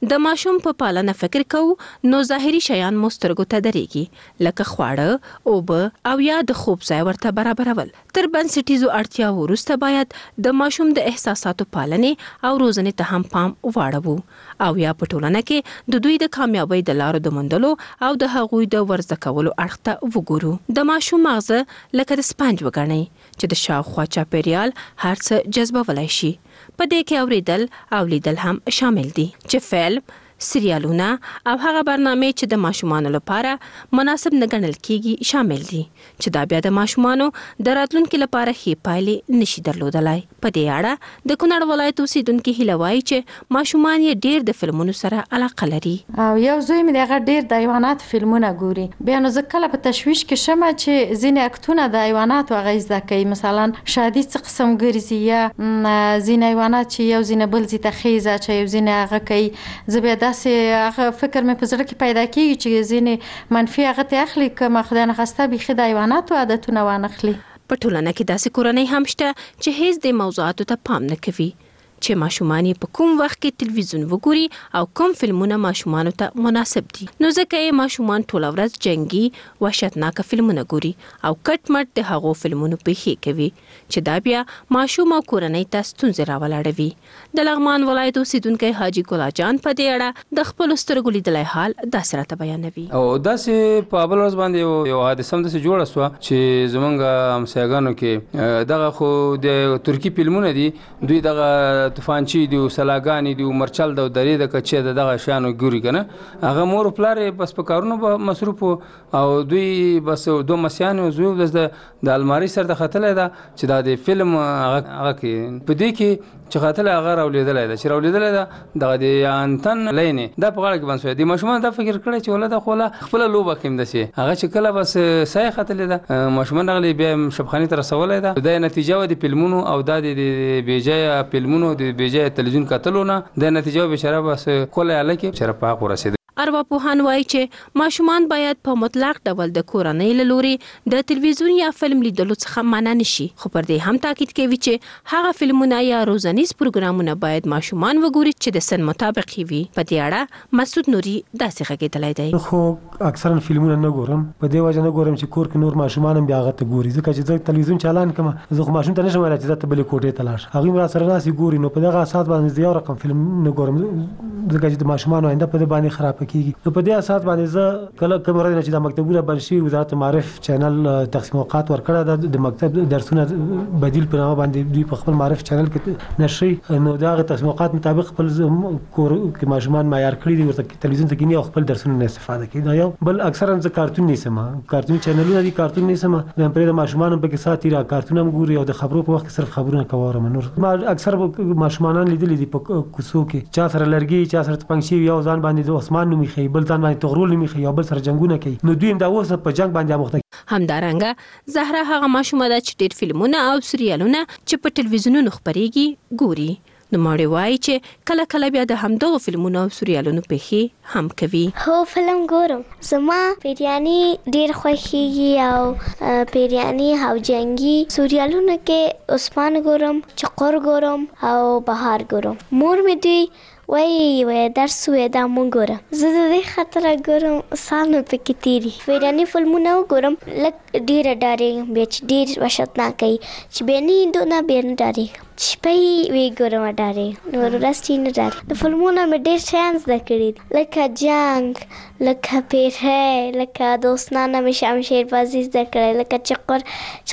د ماشوم په پالنه فکر کوو نو ظاهري شیان مو سترګو ته درېږي لکه خواړه، اوبه او یا د خوب ځای ورته برابرول. تر بنسټیزو اړتیاو وروسته باید د ماشوم د احساساتو پالنې او روزنې ته هم پام واړوو او یا په ټولنه کې د دوی د کامیابۍ د لارو د موندلو او د هغوی د ورزده کولو اړخ ته وګورو. د ماشوم مغزه لکه د سپنج وګڼئ چې د شاوخوا چاپیریال هر څه جذبولی شي. په دې کې اوریدل او لیدل هم شامل دي چې فلم، سریالونه او هغه برنامې چې د ماشومانو لپاره مناسب نه ګڼل کیږي شامل دي چې دا بیا د ماشومانو د راتلونکي لپاره ښې پایلې نشي درلودلای. په دې اړه د کونړ ولایت اوسیدونکي هیله وایي چې ماشومان یې ډېر د فلمونو سره علاقه لري. او یو زوی مې دغه ډېر د حیوانات فلمونه ګوري. بیا نو زه کله په تشویش کې شمه چې ځینې اکتونه د حیواناتو هغه زده کوي، مثلا شادي څه قسم ګرځي یا ځینې حیوانات چې یو ځینې بل ځای ته خیزه چې یو ځینې هغه کوي. زه بیا هغه فکر مې په زړه کې پیدا کېږي چې ځینې منفي هغه ته اخلي که ما خدای نخواسته بیخي د حیواناتو عادتونه وانخلي. په ټولنه کې داسې کورنۍ هم شته چې هیڅ د موضوعاتو ته پام نه کوي چې ماشومان په کوم وخت کې تلویزیون وګوري او کوم فلمونه ماشومانو ته مناسب دي. نو ځکه یې ماشومان ټوله ورځ جنگي وحشتناک فلمونه ګوري او کټ مټ د هغو فلمونو پیښې کوي چې دا بیا ماشوم او کورنۍ ته ستونزې راولاړوي. د لغمان ولایت اوسیدونکی حاجي ګلا جان په دې اړه د خپل سترګو لیدلی حال داسې راته بیانوي. او داسې په بل ورځ باندې یو حادثه هم داسې جوړه سوه چې زمونږ همسایګانو کې دغه خو د ترکي فلمونه دي، دوی دغه طوفانچی دی، سلاګانی دی، مرچل د درې د کچې د دغه شانو ګوري کنه. هغه مور پلار بس په کارونو به مصروف او دوی بس دوه مسیان زوی د الماری سره د خطلې ده چې دا د فلم هغه کې په دې کې چې خاطر هغه راولیدلای ده چې راولیدلای ده دغه د انتن لینې دا په غاړه کې باندې دي. ماشومان دا فکر کړی چې ولدا خو له خپل لوبه کېم دسي هغه چې کله بس سای خاطر ده ماشومان دغه بیا شبخانی تر رسولای ده. د نتیجه و د فلمونو او د بیجای فلمونو د بیجای تلویزیون کتلونه د نتیجه بشره بس کوله الکه شرپا ورسید. ارواپوهان وایي چې ماشومان باید په مطلق ډول د کورنۍ له لوري د تلویزیون یا فلم لیدلو څخه منع نشي، خو پر دې هم تاکید کوي چې هغه فلمونه یا روزنیز پروګرامونه باید ماشومان وګوري چې د سن مطابق وي. په دې اړه مسعود نوري داسې غږېدلی دی. خو اکثرا فلمونه نه ګورم، په دې وجه نه ګورم چې کور کې نور ماشومان هم بیا هغه ته ګوري، ځکه چې زه تلویزیون چالان کوم زه خو ماشوم ته نشم ویلی چې زه ته بلې کوټې ته لاړ شه، هغوی را سره ناستې ګوري. نو په دغه اساس باندې زه یو رقم فلم نه ګورم ځکه چې د ماشومانو آینده په دې باندې خرابه کېږي. نو په دې اساس باندې زه کله کوم ورځ چې د مکتبونه بند شي وزارت معارف چینل تقسیم اوقات ورکړی ده د مکتب درسونه بدیل په نامه باندې دوی په خپل معارف چینل کې نشي. نو د هغې تقسیم اوقات مطابق خپل کور کې ماشومان معیار کړي دي ورته تلویزیون ته کیني او خپل درسونه نه استفاده کوي. دا یو بل اکثرا زه کارتون نیسم، کارتون چینلونه دي کارتون نیسم، پرې د ماشومانو پکې ساتي را کارتون هم ګوري او د خبرو په وخت کې صرف خبرونه کوم. نور ما اکثر ماشومان لیدلي دي په کوڅو کې چا سره لرګي چا سره تپنګ شي، یو ځان باندې د عثمان نومي خي، بل ځان باندې تغرول نومي خي، یو بل سره جنگونه کوي. نو دوی هم دا اوس په جنگ باندې اموخته. همدارنګه زهره هغه ماشومه ده چې ډېر فلمونه او سریالونه چې په تلویزیونونو خپرېږي ګوري. نوموړې وایي چې کله کله بیا د همدغو فلمونو او سریالونو پیښې هم کوي. هو فلم ګورم، زما پیریاني ډېر خوښېږي او پیریاني او جنګي سریالونو کې عثمان ګورم، چقر ګورم او بهار ګورم. مور مې دوی وای درس وای دا مونږ ګورم، زه د دې خاطره ګورم سال مې پکې تېري. پیریاني فلمونه وګورم لږ ډېره ډارېږم، بیا چې ډېر وحشتناک کوي چې بیا نه دونه بیا نه ډارېږم، شپه یې وی ګورم ډارېږم، نور ورځ چې نه ډارېږم. د فلمونو مې ډېر شیان زده کړي دي لکه جنګ، لکه پیری، لکه دوستانه مې شمشیر بازي زده کړی، لکه چقر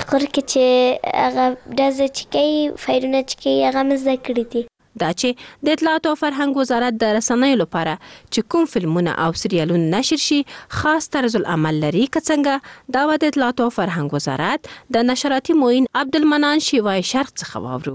کې چې هغه ډزه چې کوي فایرونه چې کوي هغه مې زده کړي دي. دا چې د اطلاعات او فرهنګ وزارت د رسنیو لپاره چې کوم فلمونه او سریالونه نشر شي خاص طرز العمل لري که څنګه دا د اطلاعات او فرهنګ وزارت د نشراتي معین عبدالمنان شیوای شرق څخه واورو.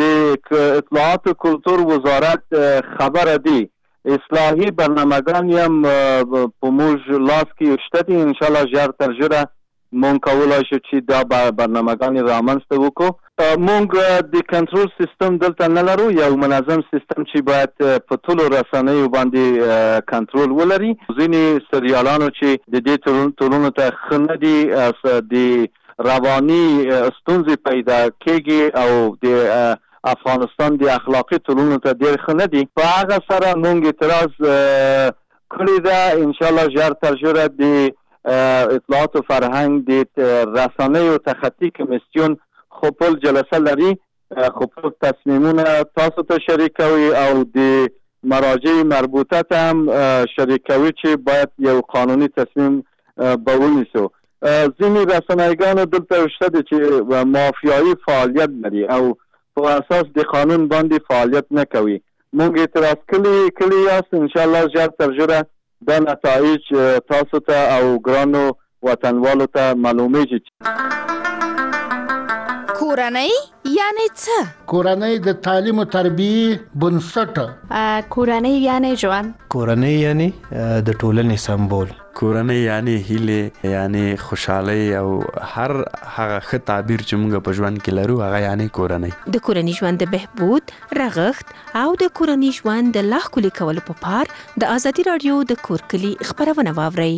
د اطلاعات و کلتور وزارت خبر دی اصلاحی برنامه‌گان هم په موږ لاس کې شته دي، ان شاء الله ژر تر ژره مونږ کولای شو چې دا برنامه‌گان رامنځته وکړو. مونږ د کنټرول سیستم دلته نه لرو، یو منظم سیستم چې باید په ټولو رسنیو باندې کنټرول ولري. ځینې سریالانو چې د دې ټولنو ته ښه نه دي د رواني ستونزې پیدا کېږي او د افغانستان د اخلاقی ټولنو ته ډیر ښه نه دي. په هغه سره موږ اعتراض کړی ده. ان شاء الله ژر تر ژره د اطلاعات و فرهنګ د رسنیو تخطی کمیسیون خپل جلسه لري، خپل تصمیمونه تاسو ته شریکوي او د مراجع مربوطه ته هم شریکوي چې باید یو قانوني تصمیم به ونیسو. ځینې رسنیګانو دلته شته دي چې مافیایي فعالیت لري او په اساس د قانون باندې فعالیت نه کوي. موږ اعتراض کړی یاست. ان شاء الله ژر تر ژره دا نتایج تاسو ته او ګرانو وطنوالو ته معلومیږي. کورنۍ یعنی څه؟ کورنۍ د تعلیم او تربیه بنسټ. کورنۍ یعنی ژوند. کورنۍ یعنی د ټولنې سمبول. کورنۍ یعنی هیله، یعنی خوشحالي او هر هغه ښه تعبیر چې موږ په ژوند کې لرو هغه یعنی کورنۍ. د کورنۍ ژوند د بهبود، رغښت او د کورنۍ ژوند د لا ښکلي کولو په پار د ازادي رادیو د کور کلي خبرونه واورئ.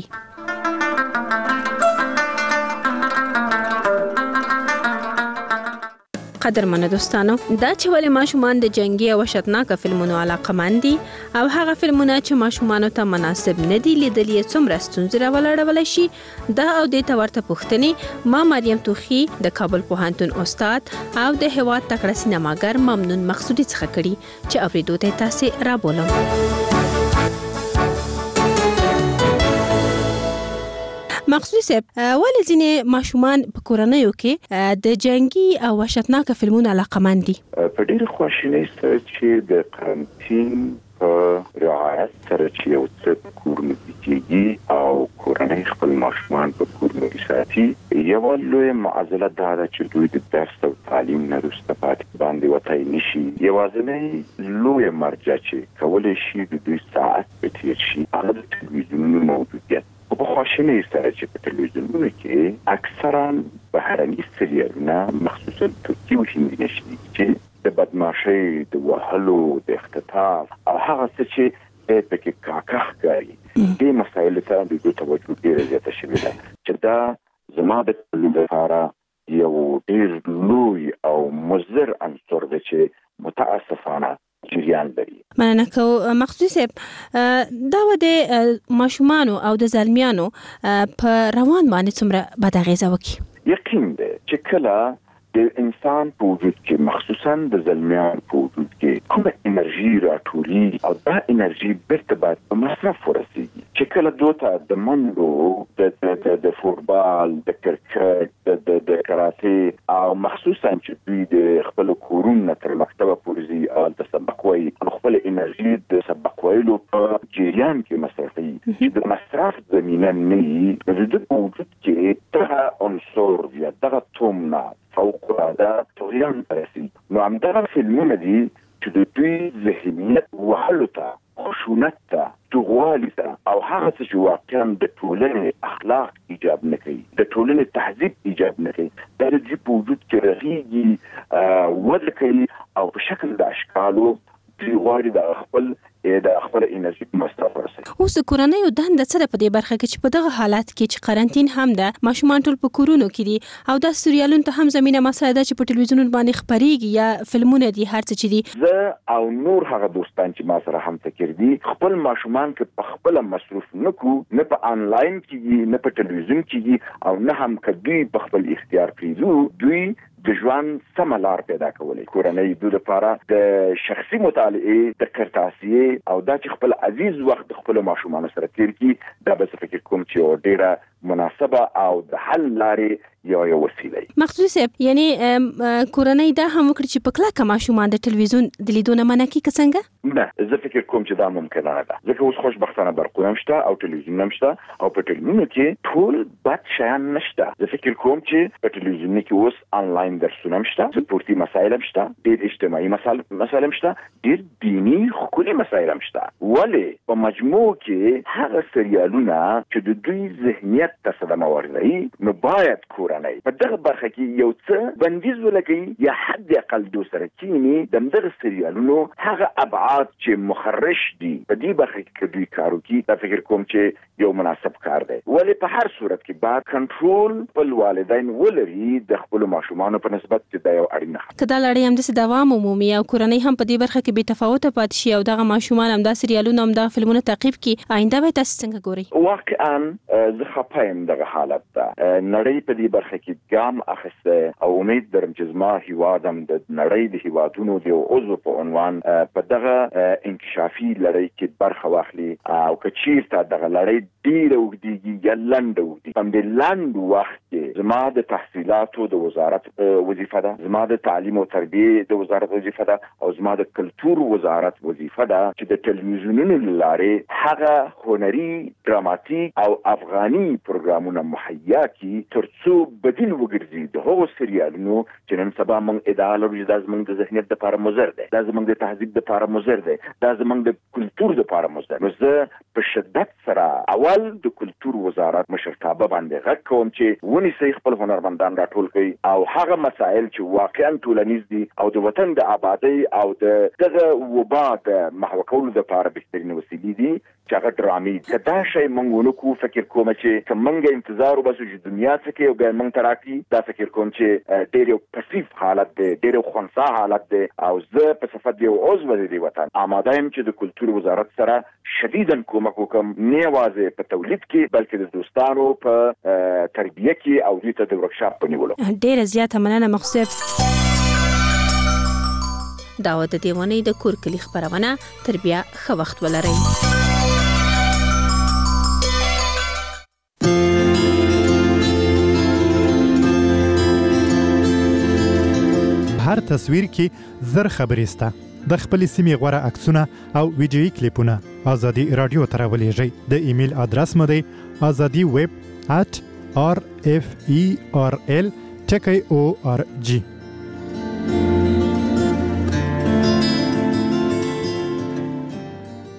قدرمنو دوستانو، دا چې ولې ماشومان د جنگي او وحشتناک فلمونو علاقمند دي او هغه فلمونه چې ماشومانو ته مناسب نه دي لیدل یې څومره ستونزې راولاړولی شي، دا او دې ته ورته پوښتنې ما مریم توخي د کابل پوهنتون استاد او د هېواد تکړه سینماګر ممنون مقصودي څخه کړي چې اورېدو ته تاسې رابولم. مقصودي صاحب، ولې ځینې ماشومان په کورنیو کې د جنگي او وحشتناک فلمونو علاقمند دي؟ په ډېرې خواشینۍ سره چې د قرنطین په رعایت سره چې یو څه په کورونو کې کېږي او کورنۍ خپل ماشومان په کورونو کې ساتي، یوه لویه معضله دا ده چې دوی د درس او تعلیم نه وروسته پاتې باندې وتی نشي. یوازینۍ لویه مرجع چې کولی شي د دوی ساعت به تېر شي هغه د تلویزیونونو موجودیت. په خواشینۍ سره چې په تلویزیونونو کې اکثرا بهرني سریالونه مخصوصا ترکي او هندي نشري چې د بدمعشۍ، د وهلو، د اختطاف او هغه څه چې پکې کاکه ښکاري، دې مسایلو ته د دوی توجه ډېره زیاته شوې ده چې دا زما د تعلیم لپاره یو ډېر لوی او مضر عنصر دی چې متاسفانه جریان لري. مننه کوم مقصودي صاحب. دا د ماشومانو او د زلمیانو په روان باندې څومره بد اغیزه وکړي؟ یقین دی چې کله د انسان په وجود کې مخصوصا د زلمیان په وجود کې کومه انرژي راټولي او دا انرژي بیرته باید په مصرف ورسیږي. چې کله دوته د منډو، د فوټبال، د کرکټ، د کراټې او مخصوصا چې دوی د خپل کورونو تر مکتبه پورې ځي او د سبق وایي، خپل انرژي د سبق ویلو په جریان کې مصرفوي چې د مصرف زمینه نه وي، نو د په وجود کې دغه عنصر یا دغه تومنه فوق العاده طغیان رسي. نو همدغه فلمونه دي چې د دوی ذهنیت وهلو ته، خشونت ته، توغوالي ته او هغه څه چې واقعا د ټولنې اخلاق ایجاب نه کوي، د ټولنې تهذیب ایجاب نه کوي، دا د دوی په وجود کې رغېږي، وده کوي او په شکل د اشکالو دوی غواړي د خپل انرژي مصرف ورسوي. اوس د کورنیو دنده څه ده په دې برخه کې چې په دغه حالات کې چې قرنطین هم ده، ماشومان ټول په کورونو کې دي او دا سریالونو ته هم زمینه مسله ده چې په ټلویزیونونو باندې خپرېږي یا فلمونه دي، هر څه چې دي. زه او نور هغه دوستان چې ما سره هم فکر دي خپل ماشومان کې په خپل مصروف نکو، نه په آنلاین کېږي، نه په ټلویزیون کېږي او نه هم که دوی په خپل اختیار پرېږدو، دوی د ژوند سمه لار پیدا کولی. کورنۍ دوی لپاره د شخصي مطالعې، د کرتاسیې او دا چې خپل عزیز وخت د خپلو ماشومانو سره تیر کړي، دا به زه فکر کوم چې یوه ډېره مناسبه او د حل لارې یو وسیله وي. مقصودي صاحب، یعنی کورنۍ دا هم وکړي چې په کلکه ماشومان د ټلویزیون د لیدو نه منع کړي که څنګه؟ نه، زه فکر کوم چې دا ممکنه نه ده، ځکه اوس خوشبختانه برقونه هم شته او ټلویزیون هم شته او په ټلویزیونونو کې ټول بد شیان نشته. زه فکر کوم چې په ټلویزیونونو کې اوس آنلاین درسونه هم شته، سپورتي مسایل هم شته، ډېر اجتماعي مسایل هم شته، ډېر دیني ښکلي مسایل هم شته. ولې په مجموع کې هغه سریالونه چې د دوی ذهنیت ته صدمه ورزوي، نو باید کورنۍ په دغه برخه کې یو څه بندیز ولګوي یا حد اقل دو سره کینی د دغه سریالونو هغه ابعاد چې مخرش دي په دې برخه کې دوی کار وکړي. دا فکر کوم چې یو مناسب کار دی. ولې په هر صورت کې باید کنټرول خپل والدین ولري د خپل ماشومانو په نسبت چې دا یو اړینه خبره. که دا لړۍ همداسې دوام ومومي او کورنۍ هم په دې برخه کې بې تفاوته پاتې شي او دغه ماشومان همدا سریالونه همدا فلمونه تعقیب کړي، آینده به تاسو څنګه ګورئ؟ واقعا زه خفه یم دغه حالت ته. نړۍ په دې برخه کې ګام اخیسته او امید درم چې زما هیواد هم د نړۍ د هیوادونو د یو عضو په عنوان په دغه انکشافي لړۍ کې برخه واخلي او که چیرته دغه لړۍ ډېره اوږدېږي یا لنډه اوږدېږي، په همدې لنډ وخت کې زما د تحصیلاتو د وزارت وظیفه ده، زما د تعلیم او تربیې د وزارت وظیفه ده او زما د کلتور وزارت وظیفه ده چې د ټلویزیونونو له لارې هغه هنري، ډراماتیک او افغاني پروګرامونه مهیا کړي تر څو بدیل وګرځي د هغو سریالونو چې نن سبا موږ ادعا لرو چې دا زموږ د ذهنیت دپاره مضر دی، دا زموږ د تهذیب دپاره مضر دی، دا زموږ د کلتور دپاره مضر. نو زه په شدت سره اول د کلتور وزارت مشرتابه باندې غږ کوم چې ونیسئ خپل هنرمندان راټول کړئ او هغه مسایل چې واقعا ټولنیز دي او د وطن د آبادۍ او د دغه وبا د محو کولو دپاره بهترین وسیلې دي چې هغه ډرامې. که دا شی موږ ونه کړو، فکر کوم چې که موږ انتظار وباسو چې دنیا څه کوي او بیا موږ ته راکړي، دا فکر کوم چې ډېر یو پسیف حالت دی، ډېر یو خنثی حالت دی. او زه په صفت یو عضو د دې وطن آماده یم چې د کلتور وزارت سره شدیداً کومک وکړم، نه یوازې په تولید کې بلکې د دوستانو په تربیه کې او دوی ته د ورکشاپ په نیولو. ډېره زیاته مننه مخصوص. دا و د دې ونې د کور کلي خپرونه. تر بیا ښه وخت ولرئ. هر تصویر کې زر خبرې سته. د خپلې سیمې غوره عکسونه او ویډیویي کلیپونه ازادي رادیو ته راولېږئ. د ایمیل ادرس مو دی azadiweb@rferl.org.